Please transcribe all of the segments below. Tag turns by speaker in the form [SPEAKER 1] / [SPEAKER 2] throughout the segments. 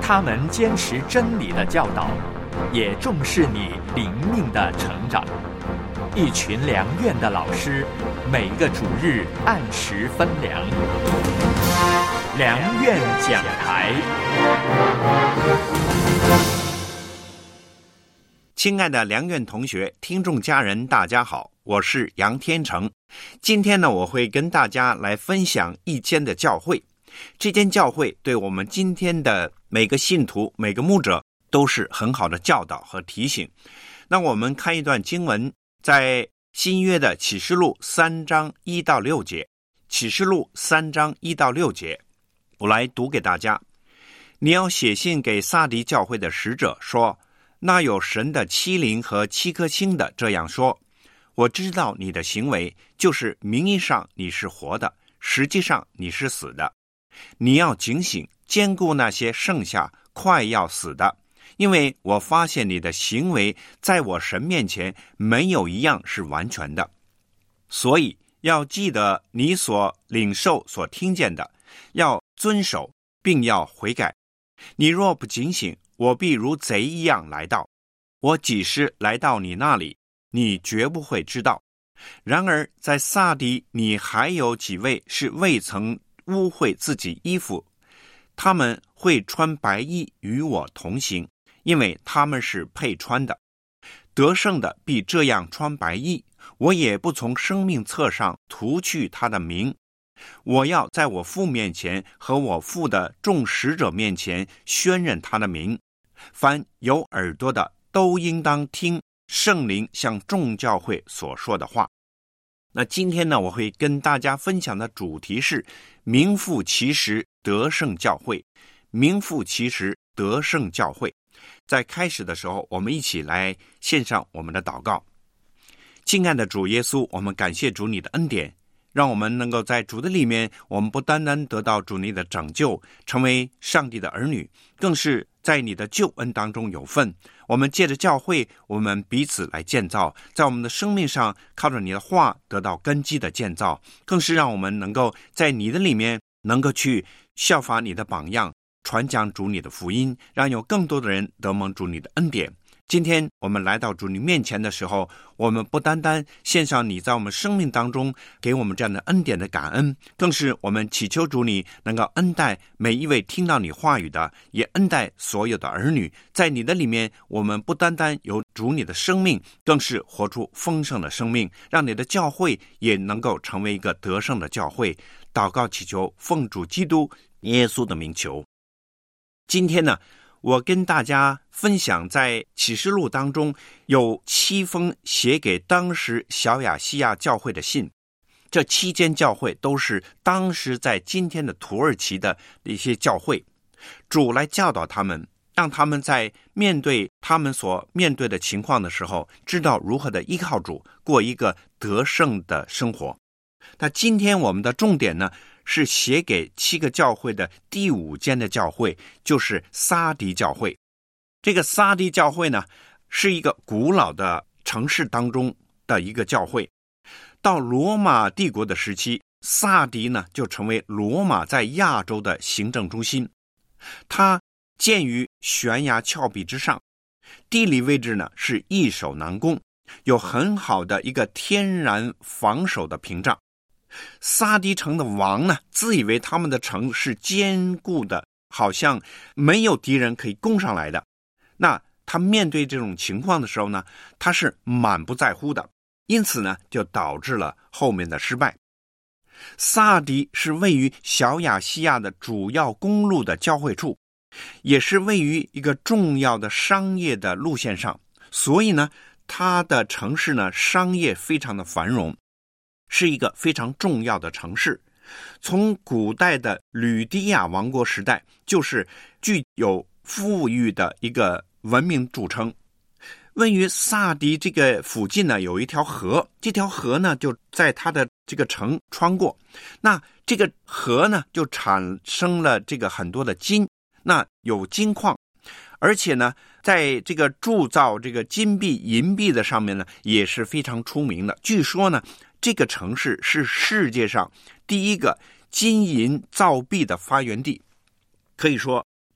[SPEAKER 1] 他们坚持真理的教导，也重视你灵命的成长。一群良院的老师，每个主日按时分粮。良院讲台。
[SPEAKER 2] 亲爱的良院同学、听众家人，大家好，我是杨天成。今天呢，我会跟大家来分享一间的教会。这间教会对我们今天的每个信徒、每个牧者都是很好的教导和提醒。那我们看一段经文，在新约的启示录3章1到6节。启示录3章1到6节，我来读给大家。你要写信给撒狄教会的使者说，那有神的7灵和7颗星的这样说，我知道你的行为，就是名义上你是活的，实际上你是死的。你要警醒，坚固那些剩下快要死的，因为我发现你的行为在我神面前没有一样是完全的。所以要记得你所领受所听见的，要遵守，并要悔改。你若不警醒，我必如贼一样来到。我几时来到你那里，你绝不会知道。然而在撒狄，你还有几位是未曾污秽自己衣服，他们会穿白衣与我同行，因为他们是配穿的。得胜的必这样穿白衣，我也不从生命册上涂去他的名。我要在我父面前和我父的众使者面前宣认他的名。凡有耳朵的都应当听圣灵向众教会所说的话。那今天呢，我会跟大家分享的主题是名副其实得胜教会。名副其实得胜教会。在开始的时候，我们一起来献上我们的祷告。亲爱的主耶稣，我们感谢主你的恩典，让我们能够在主的里面，我们不单单得到主你的拯救，成为上帝的儿女，更是在你的救恩当中有份。我们借着教会，我们彼此来建造，在我们的生命上靠着你的话得到根基的建造，更是让我们能够在你的里面能够去效法你的榜样，传讲主你的福音，让有更多的人得蒙主你的恩典。今天我们来到主你面前的时候，我们不单单献上你在我们生命当中给我们这样的恩典的感恩，更是我们祈求主你能够恩待每一位听到你话语的，也恩待所有的儿女。在你的里面，我们不单单有主你的生命，更是活出丰盛的生命，让你的教会也能够成为一个得胜的教会。祷告祈求，奉主基督耶稣的名求。今天呢，我跟大家分享在启示录当中有7封写给当时小亚细亚教会的信。这7间教会都是当时在今天的土耳其的一些教会。主来教导他们，让他们在面对他们所面对的情况的时候，知道如何的依靠主，过一个得胜的生活。那今天我们的重点呢，是写给7个教会的第5间的教会，就是撒狄教会。这个撒狄教会呢，是一个古老的城市当中的一个教会。到罗马帝国的时期，撒狄呢就成为罗马在亚洲的行政中心。它建于悬崖峭壁之上，地理位置呢是易守难攻，有很好的一个天然防守的屏障。撒狄城的王呢，自以为他们的城是坚固的，好像没有敌人可以攻上来的。那他面对这种情况的时候呢，他是满不在乎的，因此呢，就导致了后面的失败。撒狄是位于小亚细亚的主要公路的交汇处，也是位于一个重要的商业的路线上，所以呢，它的城市呢，商业非常的繁荣，是一个非常重要的城市。从古代的吕底亚王国时代，就是具有富裕的一个文明著称。位于撒狄这个附近呢，有一条河，这条河呢就在它的这个城穿过。那这个河呢就产生了这个很多的金，那有金矿，而且呢在这个铸造这个金币银币的上面呢也是非常出名的。据说呢这个城市是世界上第一个金银造币的发源地，可以说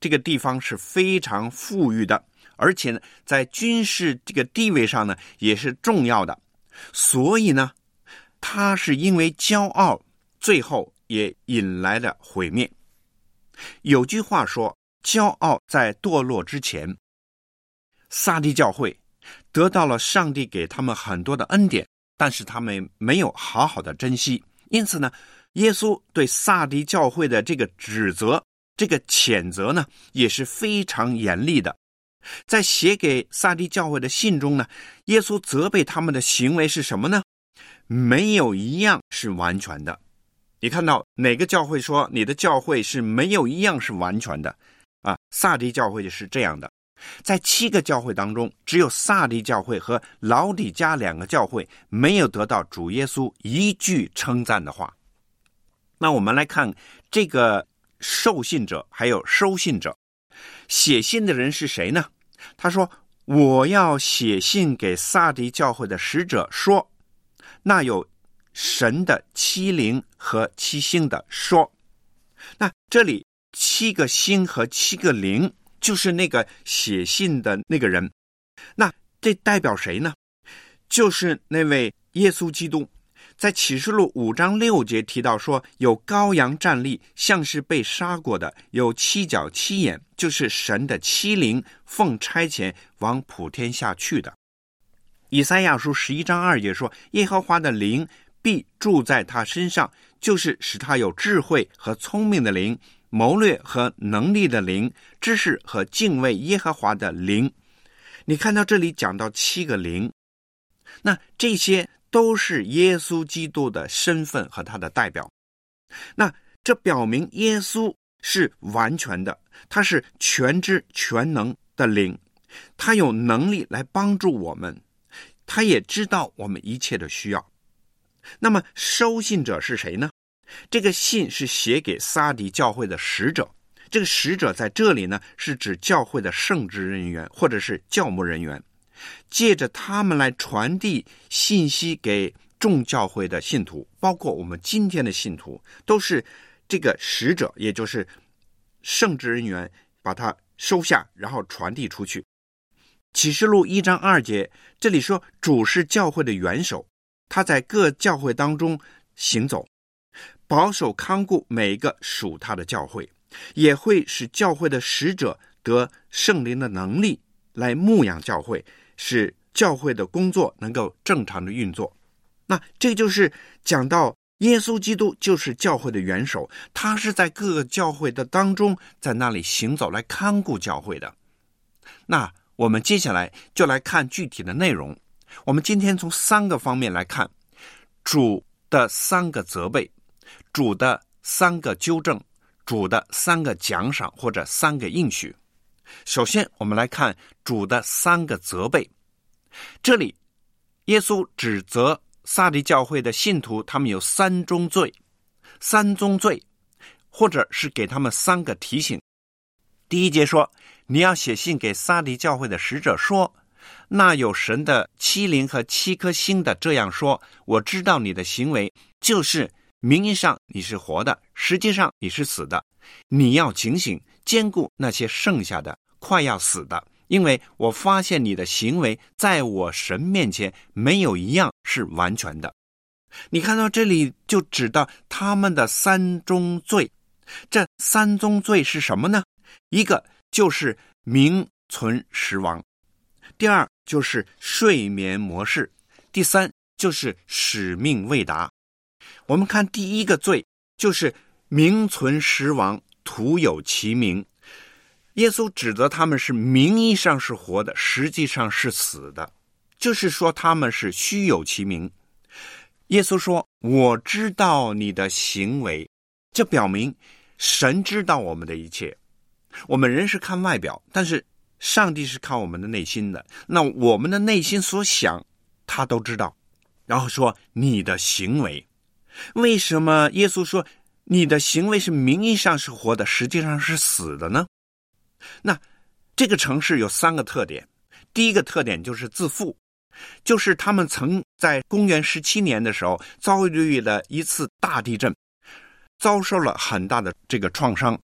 [SPEAKER 2] 这个地方是非常富裕的，而且呢，在军事这个地位上呢，也是重要的。所以呢，他是因为骄傲，最后也引来了毁灭。有句话说，骄傲在堕落之前，撒狄教会得到了上帝给他们很多的恩典，但是他们没有好好的珍惜。因此呢，耶稣对撒狄教会的这个指责，这个谴责呢，也是非常严厉的。在写给撒狄教会的信中呢，耶稣责备他们的行为是什么呢？没有一样是完全的。你看到哪个教会说你的教会是没有一样是完全的啊？撒狄教会是这样的。在7个教会当中，只有撒狄教会和老底嘉2个教会没有得到主耶稣一句称赞的话。那我们来看这个受信者还有收信者。写信的人是谁呢？他说，我要写信给撒狄教会的使者说，那有神的7灵和7星的说。那这里7个星和7个灵就是那个写信的那个人。那这代表谁呢？就是那位耶稣基督。在启示录5章6节提到说，有羔羊站立，像是被杀过的，有7角7眼，就是神的7灵奉差遣往普天下去的。以赛亚书11章2节说，耶和华的灵必住在他身上，就是使他有智慧和聪明的灵，谋略和能力的灵，知识和敬畏耶和华的灵。你看到这里讲到7个灵，那这些都是耶稣基督的身份和他的代表。那这表明耶稣是完全的，他是全知全能的灵，他有能力来帮助我们，他也知道我们一切的需要。那么收信者是谁呢？这个信是写给撒狄教会的使者，这个使者在这里呢，是指教会的圣职人员或者是教牧人员，借着他们来传递信息给众教会的信徒，包括我们今天的信徒，都是这个使者，也就是圣职人员把它收下，然后传递出去。启示录1章2节，这里说主是教会的元首，他在各教会当中行走，保守看顾每一个属他的教会，也会使教会的使者得圣灵的能力来牧养教会，使教会的工作能够正常的运作。那这就是讲到耶稣基督就是教会的元首，他是在各个教会的当中，在那里行走来看顾教会的。那我们接下来就来看具体的内容。我们今天从3个方面来看主的3个责备，主的3个纠正，主的3个奖赏或者3个应许。首先我们来看主的3个责备。这里耶稣指责撒狄教会的信徒，他们有3宗罪，或者是给他们3个提醒。第1节说，你要写信给撒狄教会的使者说，那有神的7灵和7颗星的这样说，我知道你的行为，就是名义上你是活的，实际上你是死的。你要警醒，兼顾那些剩下的快要死的，因为我发现你的行为在我神面前没有一样是完全的。你看到这里就指到他们的3宗罪。这3宗罪是什么呢？一个就是名存实亡，第2就是睡眠模式，第3就是使命未达。我们看第1个罪，就是名存实亡，徒有其名。耶稣指责他们是名义上是活的，实际上是死的，就是说他们是虚有其名。耶稣说，我知道你的行为，这表明神知道我们的一切。我们人是看外表，但是上帝是看我们的内心的，那我们的内心所想他都知道。然后说你的行为，为什么耶稣说你的行为是名义上是活的，实际上是死的呢？那这个城市有3个特点。第1个特点就是自负，就是他们曾在公元17年的时候遭遇了一次大地震，遭受了很大的这个创伤。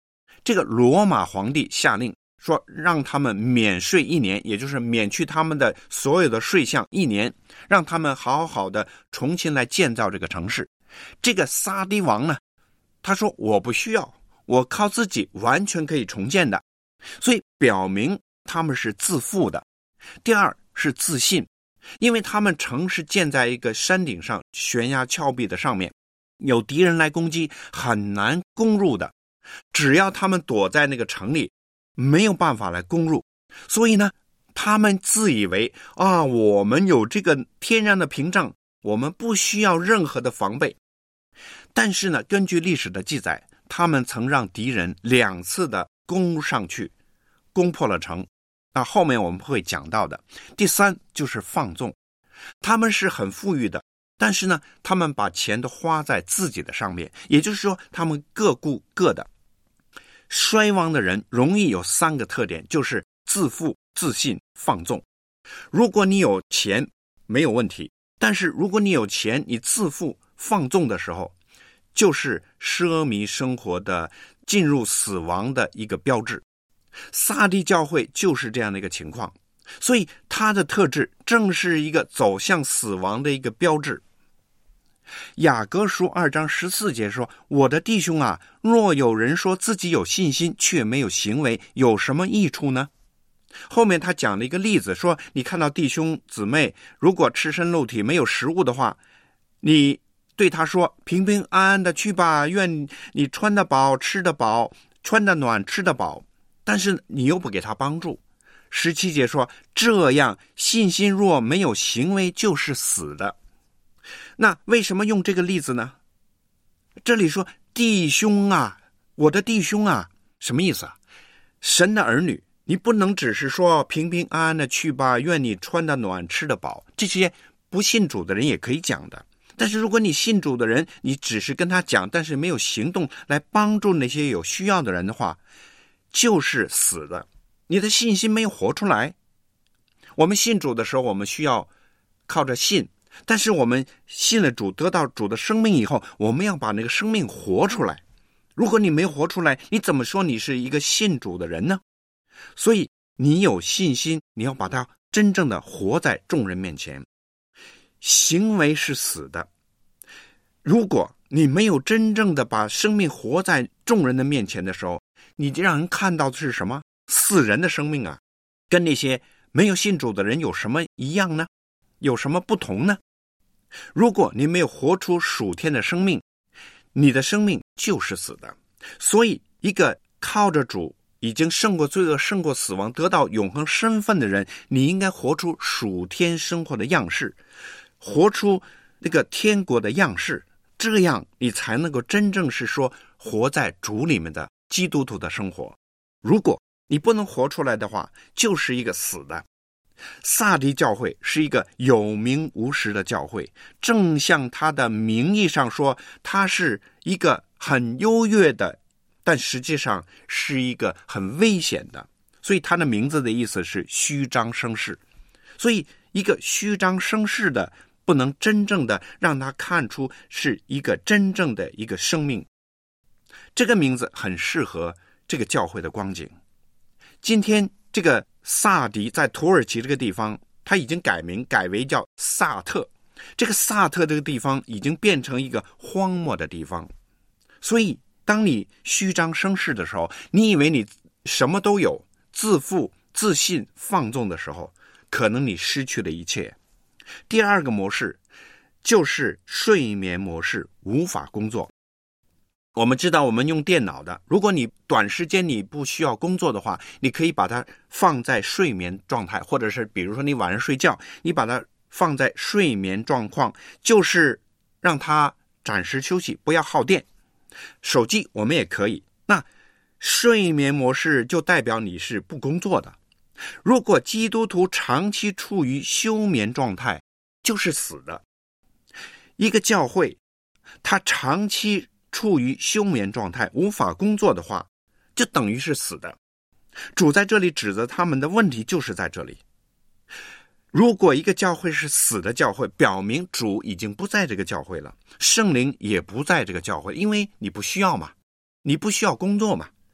[SPEAKER 2] 这个罗马皇帝下令说让他们免税1年，也就是免去他们的所有的税项1年，让他们好好的重新来建造这个城市。这个撒狄王呢，他说我不需要，我靠自己完全可以重建的，所以表明他们是自负的。第二是自信，因为他们城是建在一个山顶上，悬崖峭壁的上面，有敌人来攻击很难攻入的，只要他们躲在那个城里，没有办法来攻入。所以呢，他们自以为我们有这个天然的屏障，我们不需要任何的防备。但是呢，根据历史的记载，他们曾让敌人2次的攻上去，攻破了城。那后面我们会讲到的。第三就是放纵，他们是很富裕的，但是呢，他们把钱都花在自己的上面，也就是说他们各顾各的。衰亡的人容易有3个特点，就是自负、自信、放纵。如果你有钱没有问题，但是如果你有钱你自负放纵的时候，就是奢靡生活的进入死亡的一个标志。撒狄教会就是这样的一个情况，所以它的特质正是一个走向死亡的一个标志。雅各书2章14节说，我的弟兄啊，若有人说自己有信心却没有行为，有什么益处呢？后面他讲了一个例子，说你看到弟兄姊妹如果赤身露体没有食物的话，你对他说平平安安的去吧，愿你穿得饱吃得饱，穿得暖吃得饱，但是你又不给他帮助。17节说，这样信心若没有行为就是死的。那为什么用这个例子呢？这里说弟兄啊，我的弟兄啊，什么意思啊？神的儿女，你不能只是说平平安安的去吧，愿你穿得暖吃得饱，这些不信主的人也可以讲的。但是如果你信主的人，你只是跟他讲，但是没有行动来帮助那些有需要的人的话，就是死的。你的信心没有活出来。我们信主的时候，我们需要靠着信，但是我们信了主，得到主的生命以后，我们要把那个生命活出来。如果你没有活出来，你怎么说你是一个信主的人呢？所以你有信心，你要把它真正的活在众人面前。行为是死的。如果你没有真正的把生命活在众人的面前的时候，你就让人看到的是什么？死人的生命啊，跟那些没有信主的人有什么一样呢？有什么不同呢？如果你没有活出属天的生命，你的生命就是死的。所以一个靠着主已经胜过罪恶，胜过死亡，得到永恒身份的人，你应该活出属天生活的样式，活出那个天国的样式，这样你才能够真正是说活在主里面的基督徒的生活。如果你不能活出来的话，就是一个死的。撒狄教会是一个有名无实的教会，正像它的名义上说，它是一个很优越的，但实际上是一个很危险的。所以它的名字的意思是虚张声势。所以一个虚张声势的，不能真正的让他看出是一个真正的一个生命。这个名字很适合这个教会的光景。今天这个撒狄在土耳其这个地方，他已经改名改为叫萨特。这个萨特这个地方已经变成一个荒漠的地方。所以当你虚张声势的时候，你以为你什么都有，自负、自信、放纵的时候，可能你失去了一切。第二个模式就是睡眠模式，无法工作。我们知道我们用电脑的，如果你短时间你不需要工作的话，你可以把它放在睡眠状态，或者是比如说你晚上睡觉，你把它放在睡眠状况，就是让它暂时休息，不要耗电。手机我们也可以。那睡眠模式就代表你是不工作的。如果基督徒长期处于休眠状态，就是死的。一个教会他长期处于休眠状态，无法工作的话，就等于是死的。主在这里指责他们的问题就是在这里。如果一个教会是死的教会，表明主已经不在这个教会了，圣灵也不在这个教会，因为你不需要嘛，你不需要工作嘛。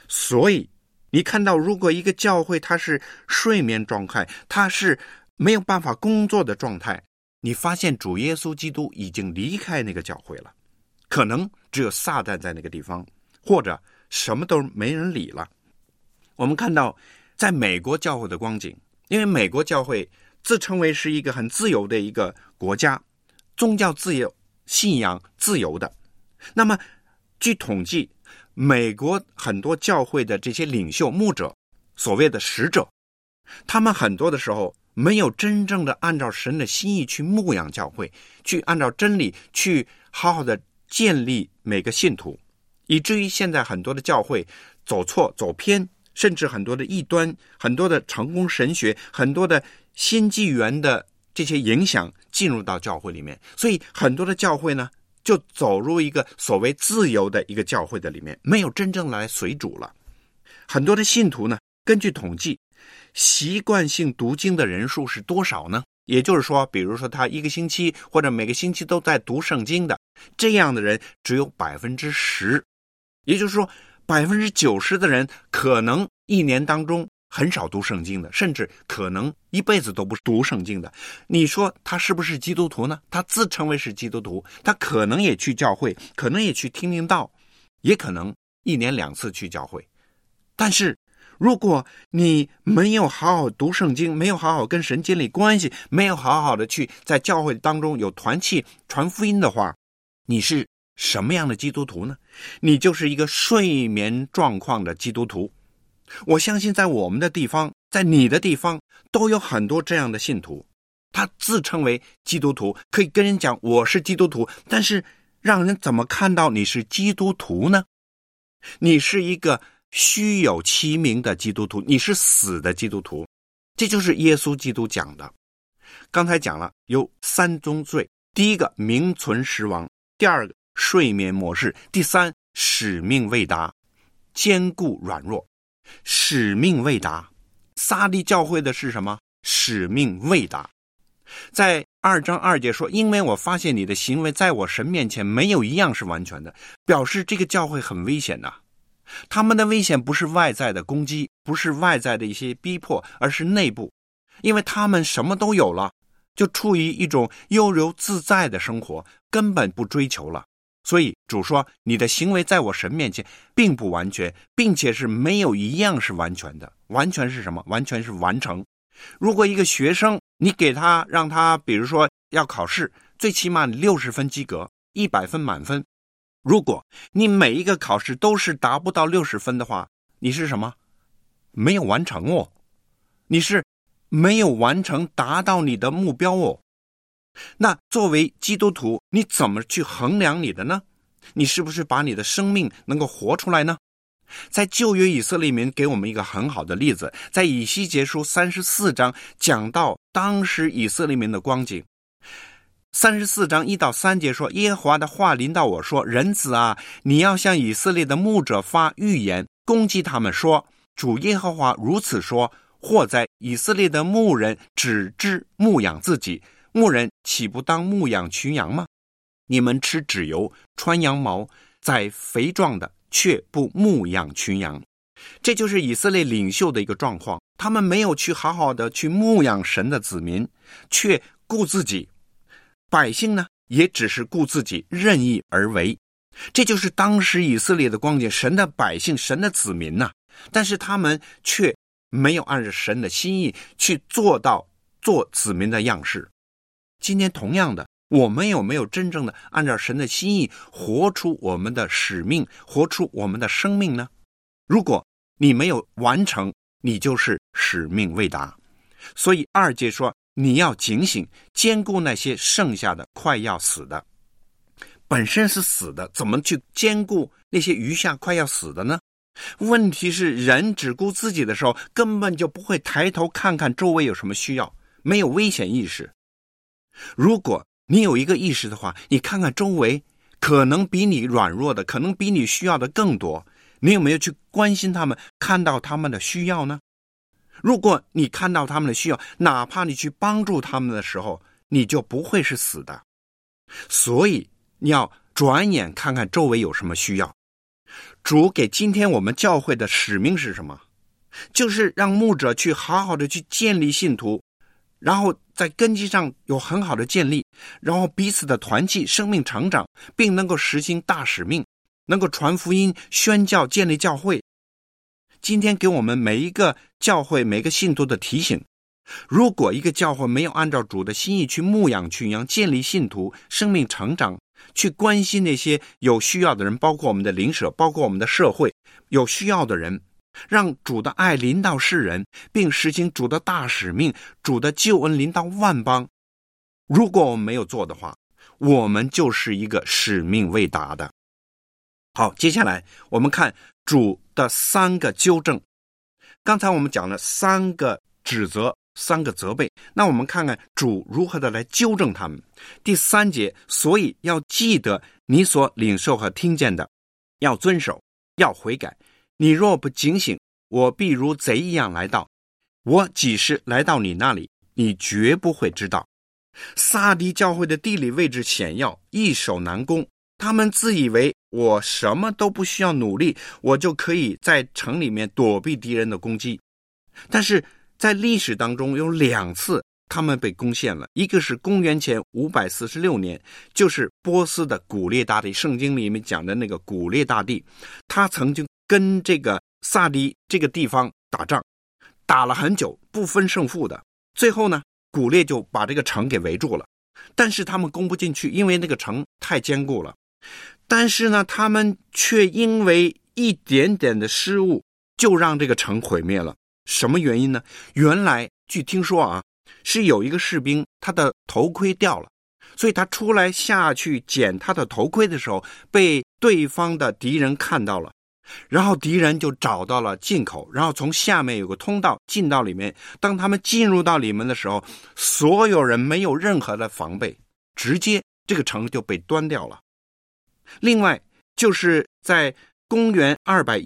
[SPEAKER 2] 所以你看到，如果一个教会它是睡眠状态，它是没有办法工作的状态，你发现主耶稣基督已经离开那个教会了，可能只有撒旦在那个地方，或者什么都没人理了。我们看到在美国教会的光景，因为美国教会自称为是一个很自由的一个国家，宗教自由，信仰自由的。那么据统计，美国很多教会的这些领袖牧者，所谓的使者，他们很多的时候没有真正的按照神的心意去牧养教会，去按照真理去好好的建立每个信徒，以至于现在很多的教会走错走偏，甚至很多的异端，很多的成功神学，很多的新纪元的这些影响进入到教会里面，所以很多的教会呢就走入一个所谓自由的一个教会的里面，没有真正来随主了。很多的信徒呢，根据统计，习惯性读经的人数是多少呢？也就是说，比如说他一个星期或者每个星期都在读圣经的，这样的人只有 10%， 也就是说 90% 的人可能一年当中很少读圣经的，甚至可能一辈子都不读圣经的。你说他是不是基督徒呢？他自称为是基督徒，他可能也去教会，可能也去听听道，也可能1年2次去教会。但是如果你没有好好读圣经，没有好好跟神建立关系，没有好好的去在教会当中有团契传福音的话，你是什么样的基督徒呢？你就是一个睡眠状况的基督徒。我相信在我们的地方，在你的地方，都有很多这样的信徒，他自称为基督徒，可以跟人讲我是基督徒，但是让人怎么看到你是基督徒呢？你是一个虚有其名的基督徒，你是死的基督徒。这就是耶稣基督讲的。刚才讲了有3宗罪，第一个名存实亡，第二个睡眠模式，第三使命未达，坚固软弱。使命未达，撒利教会的是什么？使命未达。在2章2节说，因为我发现你的行为在我神面前没有一样是完全的，表示这个教会很危险啊。他们的危险不是外在的攻击，不是外在的一些逼迫，而是内部，因为他们什么都有了，就处于一种悠游自在的生活，根本不追求了。所以主说，你的行为在我神面前并不完全，并且是没有一样是完全的。完全是什么？完全是完成。如果一个学生，你给他让他比如说要考试，最起码60分及格，100分满分，如果你每一个考试都是达不到60分的话，你是什么？没有完成哦，你是没有完成达到你的目标哦。那作为基督徒，你怎么去衡量你的呢？你是不是把你的生命能够活出来呢？在旧约以色列民给我们一个很好的例子，在以西结书34章讲到当时以色列民的光景。34章1到3节说，耶和华的话临到我说，人子啊，你要向以色列的牧者发预言，攻击他们说，主耶和华如此说，或在以色列的牧人只知牧养自己，牧人岂不当牧养群羊吗？你们吃脂油，穿羊毛，宰肥壮的，却不牧养群羊。这就是以色列领袖的一个状况，他们没有去好好的去牧养神的子民，却顾自己。百姓呢，也只是顾自己，任意而为。这就是当时以色列的光景，神的百姓，神的子民呐，但是他们却没有按照神的心意去做到做子民的样式。今天同样的，我们有没有真正的按照神的心意活出我们的使命，活出我们的生命呢？如果你没有完成，你就是使命未达。所以2节说，你要警醒，兼顾那些剩下的快要死的。本身是死的，怎么去兼顾那些余下快要死的呢？问题是人只顾自己的时候，根本就不会抬头看看周围有什么需要，没有危险意识。如果你有一个意识的话，你看看周围，可能比你软弱的，可能比你需要的更多，你有没有去关心他们，看到他们的需要呢？如果你看到他们的需要，哪怕你去帮助他们的时候，你就不会是死的。所以你要转眼看看周围有什么需要。 主给今天我们教会的使命是什么？就是让牧者去好好的去建立信徒，然后在根基上有很好的建立，然后彼此的团契，生命成长，并能够实行大使命，能够传福音、宣教、建立教会。今天给我们每一个教会、每个信徒的提醒，如果一个教会没有按照主的心意去牧养群羊，建立信徒，生命成长，去关心那些有需要的人，包括我们的邻舍，包括我们的社会有需要的人，让主的爱临到世人，并实行主的大使命，主的救恩临到万邦。如果我们没有做的话，我们就是一个使命未达的。好，接下来我们看主的3个纠正。刚才我们讲了3个指责，3个责备，那我们看看主如何的来纠正他们。第3节，所以要记得你所领受和听见的，要遵守，要悔改。你若不警醒，我必如贼一样来到。我几时来到你那里，你绝不会知道。撒狄教会的地理位置险要，易守难攻，他们自以为我什么都不需要努力，我就可以在城里面躲避敌人的攻击。但是在历史当中有2次他们被攻陷了，一个是公元前546年，就是波斯的古列大帝，圣经里面讲的那个古列大帝，他曾经跟这个撒狄这个地方打仗，打了很久，不分胜负的。最后呢，古列就把这个城给围住了，但是他们攻不进去，因为那个城太坚固了。但是呢，他们却因为一点点的失误，就让这个城毁灭了。什么原因呢？原来据听说啊，是有一个士兵他的头盔掉了，所以他出来下去捡他的头盔的时候，被对方的敌人看到了，然后敌人就找到了进口，然后从下面有个通道进到里面。当他们进入到里面的时候，所有人没有任何的防备，直接这个城就被端掉了。另外就是在公元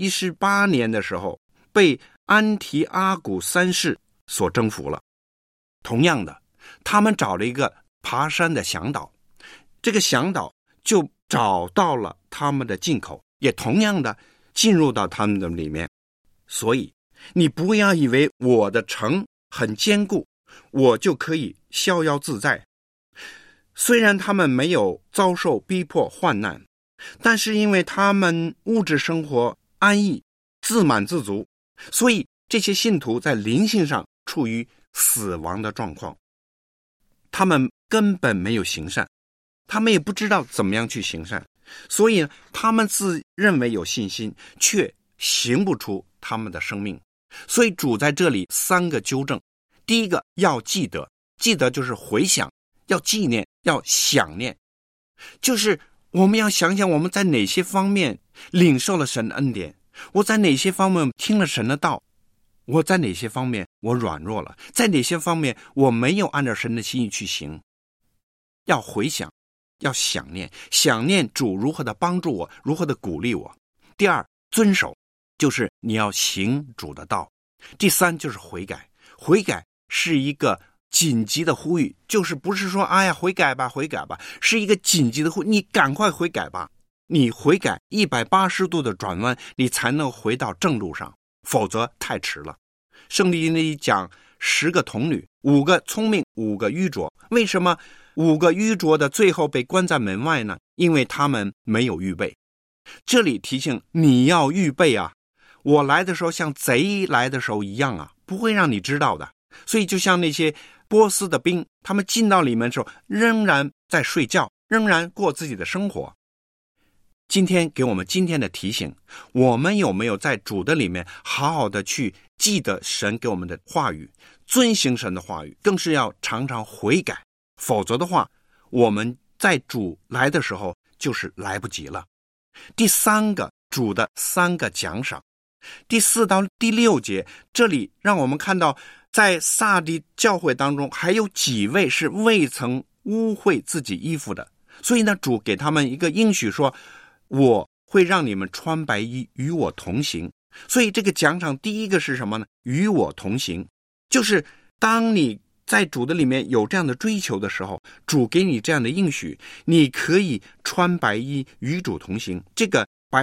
[SPEAKER 2] 218年的时候，被安提阿古3世所征服了。同样的，他们找了一个爬山的向导，这个向导就找到了他们的进口，也同样的进入到他们的里面。所以你不要以为我的城很坚固，我就可以逍遥自在。虽然他们没有遭受逼迫患难，但是因为他们物质生活安逸，自满自足，所以这些信徒在灵性上处于死亡的状况。他们根本没有行善，他们也不知道怎么样去行善，所以他们自认为有信心，却行不出他们的生命。所以主在这里3个纠正。第一个，要记得，记得就是回想，要纪念，要想念，就是我们要想想我们在哪些方面领受了神的恩典，我在哪些方面听了神的道，我在哪些方面我软弱了，在哪些方面我没有按照神的心意去行。要回想，要想念，想念主如何的帮助我，如何的鼓励我。第2，遵守，就是你要行主的道。第3，就是悔改。悔改是一个紧急的呼吁，就是不是说哎呀悔改吧悔改吧，是一个紧急的呼吁，你赶快悔改吧。你悔改180度的转弯，你才能回到正路上，否则太迟了。圣经里讲10个童女，5个聪明，5个愚拙。为什么5个愚拙的最后被关在门外呢？因为他们没有预备。这里提醒你要预备啊，我来的时候像贼来的时候一样啊，不会让你知道的。所以就像那些波斯的兵，他们进到里面的时候仍然在睡觉，仍然过自己的生活。今天给我们今天的提醒，我们有没有在主的里面好好的去记得神给我们的话语，遵行神的话语，更是要常常悔改，否则的话我们在主来的时候就是来不及了。第3个，主的3个奖赏。第4到第6节，这里让我们看到在撒狄教会当中还有几位是未曾污秽自己衣服的，所以呢，主给他们一个应许说，我会让你们穿白衣与我同行。所以这个奖赏第一个是什么呢？与我同行，就是当你在主的里面有这样的追求的时候，主给你这样的应许，你可以穿白衣与主同行。这个白衣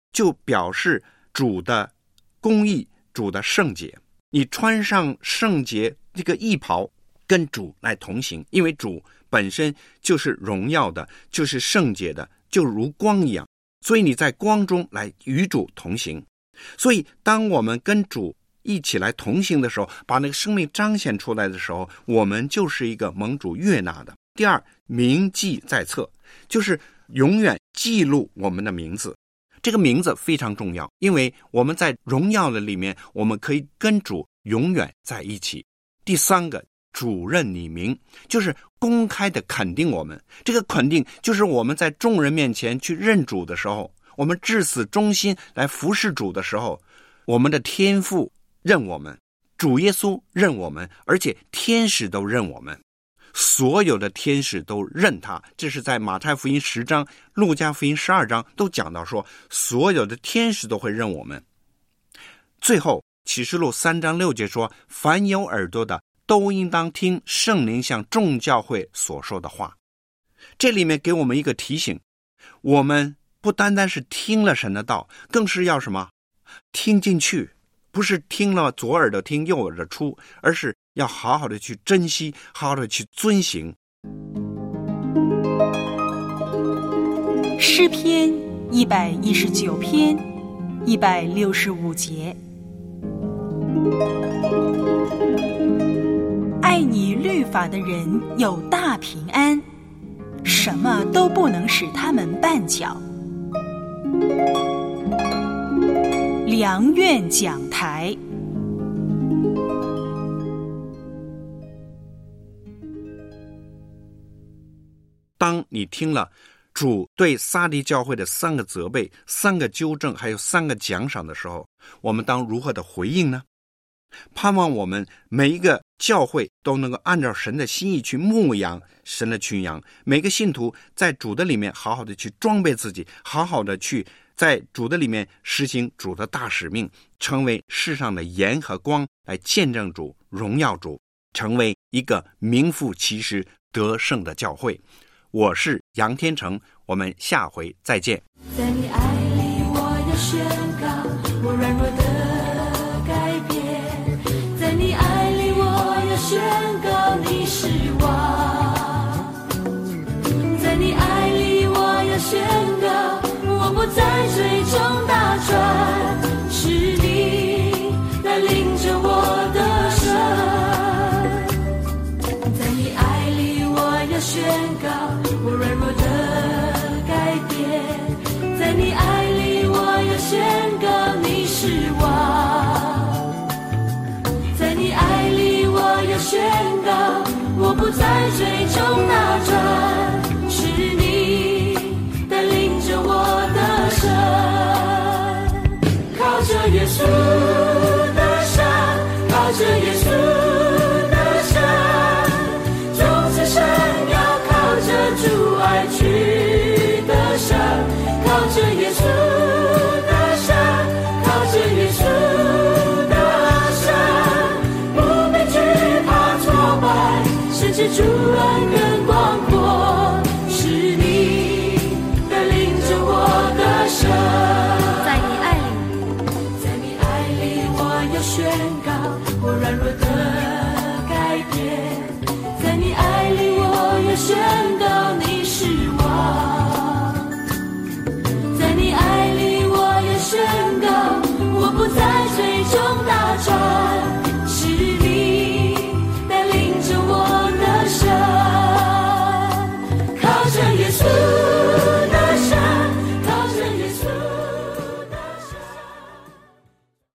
[SPEAKER 2] 就表示主的公义，主的圣洁。你穿上圣洁这个义袍，跟主来同行，因为主本身就是荣耀的，就是圣洁的，就如光一样，所以你在光中来与主同行。所以当我们跟主一起来同行的时候，把那个生命彰显出来的时候，我们就是一个蒙主悦纳的。第二，铭记在册，就是永远记录我们的名字。这个名字非常重要，因为我们在荣耀的里面，我们可以跟主永远在一起。第三个，主认你名，就是公开的肯定我们。这个肯定就是我们在众人面前去认主的时候，我们至死忠心来服侍主的时候，我们的天父认我们，主耶稣认我们，而且天使都认我们，所有的天使都认他。这是在马太福音10章、路加福音12章都讲到说，所有的天使都会认我们。最后启示录3章6节说，凡有耳朵的都应当听圣灵向众教会所说的话。这里面给我们一个提醒，我们不单单是听了神的道，更是要什么？听进去，不是听了左耳朵听右耳朵出，而是要好好的去珍惜，好好的去遵行。
[SPEAKER 3] 诗篇119篇165节，爱你律法的人有大平安，什么都不能使他们绊脚。良苑讲台。
[SPEAKER 2] 当你听了主对撒狄教会的3个责备、3个纠正，还有3个奖赏的时候，我们当如何的回应呢？盼望我们每一个教会都能够按照神的心意去牧养神的群羊，每个信徒在主的里面好好的去装备自己，好好的去在主的里面实行主的大使命，成为世上的盐和光，来见证主、荣耀主，成为一个名副其实得胜的教会。我是杨天成，我们下回再见。
[SPEAKER 4] 在你爱里我要宣告我软弱的改变，在你爱里我要宣告你是王，在你爱里我要宣告我不再追踪大船，是你带领着我的神，在你爱里我要宣告我软弱的改变，在你爱里我要宣告你是王，在你爱里我要宣告我不再追踪大船，是你带领着我的神，靠着耶稣